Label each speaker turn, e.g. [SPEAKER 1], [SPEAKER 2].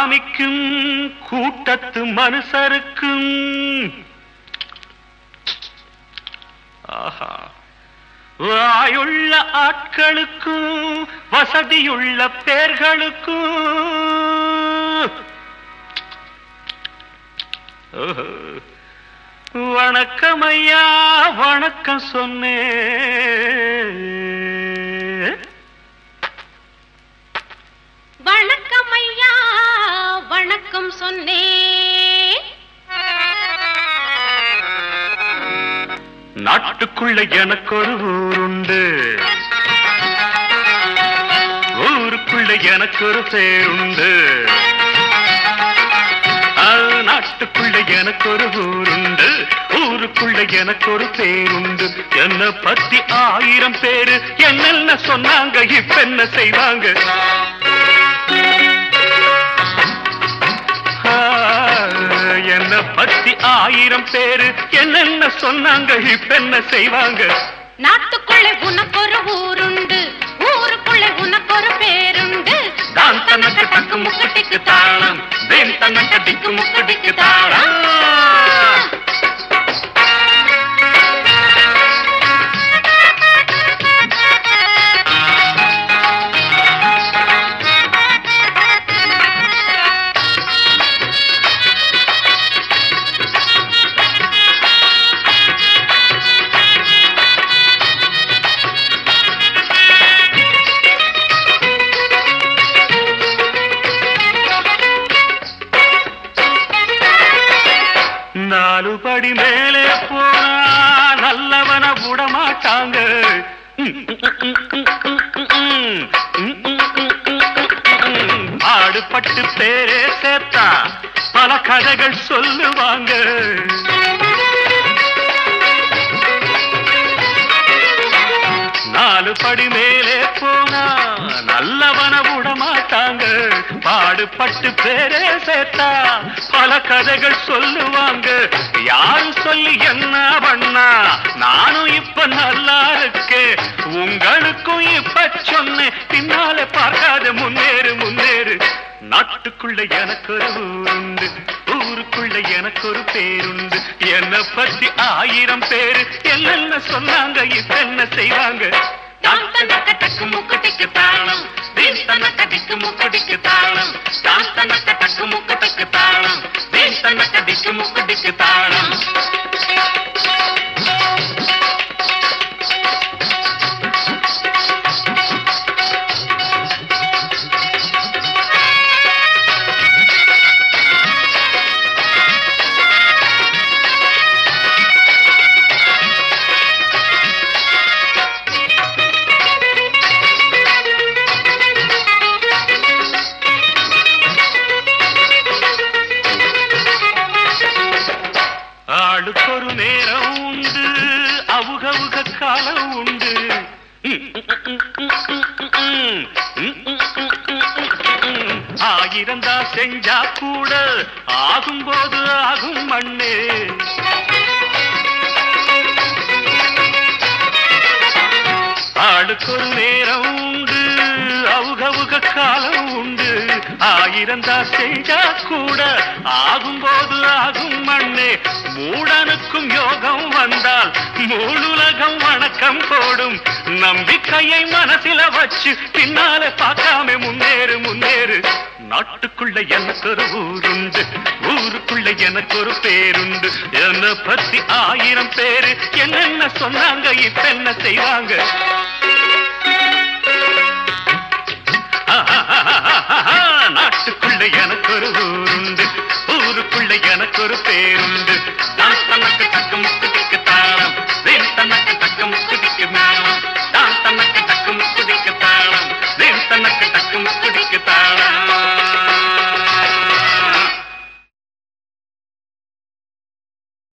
[SPEAKER 1] சாமிக்கும் கூட்டத்து மனுஷருக்கும் ஆஹா வாயுள்ள ஆட்களுக்கும் வசதியுள்ள பேர்களுக்கும் வணக்கம் ஐயா வணக்கம் சொன்னேன்.
[SPEAKER 2] வணக்கம் ஐயா வணக்கம் சொன்னேன்.
[SPEAKER 1] நாட்டுக்குள்ள எனக்கு ஒரு ஊருண்டு, ஊருக்குள்ள எனக்கு ஒரு பேருண்டு. நாட்டுக்குள்ள எனக்கு ஒரு ஊருண்டு, ஊருக்குள்ள எனக்கு ஒரு பேருண்டு. என்ன பத்தி 1000 பேரு என்னென்ன சொன்னாங்க, இப்ப என்ன செய்வாங்க? என்ன பத்தி 1000 பேரு என்னென்ன சொன்னாங்க, இப்ப என்ன செய்வாங்க?
[SPEAKER 2] நாட்டுக்குள்ளே உனக்கு ஒரு ஊருண்டு, ஊருக்குள்ளே உனக்கு ஒரு பேருண்டு.
[SPEAKER 1] தான் தனக்கு தக்கு முக்கட்டிக்கு தாளம், தேன் தனக்கு டிக்கு முக்கட்டிக்கு தாளம். நாலு படி மேலே போனா நல்லவன விடமாட்டாங்க. ஆடுபட்டு பேரே சேர்த்தா பல கதைகள் சொல்லுவாங்க. நாலு படி மேலே போனா நல்லவன விடமாட்டாங்க. பாடுபட்டு பேரே சேர்த்தா பல கதைகள் சொல்லுவாங்க. யாரு சொல்லி என்ன பண்ணா நானும் இப்ப நல்லா இருக்கேன். உங்களுக்கும் இப்ப சொன்னேன், பின்னால பார்க்காத முன்னேறு முன்னேறு. நாட்டுக்குள்ள எனக்கு ஒரு ஊருண்டு, ஊருக்குள்ள எனக்கு ஒரு பேருண்டு. என்ன பத்தி 1000 பேரு என்னென்ன சொன்னாங்க, இப்ப என்ன செய்வாங்க? தான் தனக்கு தக்கு முக்கட்டிக்கு தாளம், தேன் தனக்கு டிக்கு முக்கட்டிக்கு தாளம். தான் தனக்கு தக்கு முக்கட்டிக்கு தாளம், தேன் தனக்கு டிக்கு முக்கட்டிக்கு தாளம். ஆளுக்கொரு நேரம் உண்டு, அவுகவுக காலம் உண்டு. ஆயிரந்தா செஞ்சா கூட ஆகும்போது ஆகும் மண்ணே. ஆளுக்கொரு நேரம் உண்டு, அவுகவுக காலம் உண்டு. ஆயிரந்தா செஞ்சா கூட ஆகும்போது ஆகும் மண்ணே. மூடனுக்கும் யோகம் வந்தால் மூணுலகம் வணக்கம் போடும். நம்பிக்கையை மனசில வச்சு பின்னால பார்க்காம முன்னேறு முன்னேறு. நாட்டுக்குள்ள எனக்கு ஒரு ஊருண்டு, ஊருக்குள்ள எனக்கு ஒரு பேருண்டு. என்ன பத்தி 1000 பேரு என்னென்ன சொன்னாங்க, இப்ப என்ன செய்வாங்க? நாட்டுக்குள்ள எனக்கு ஒரு ஊருண்டு, ஊருக்குள்ள எனக்கு ஒரு பேருண்டு.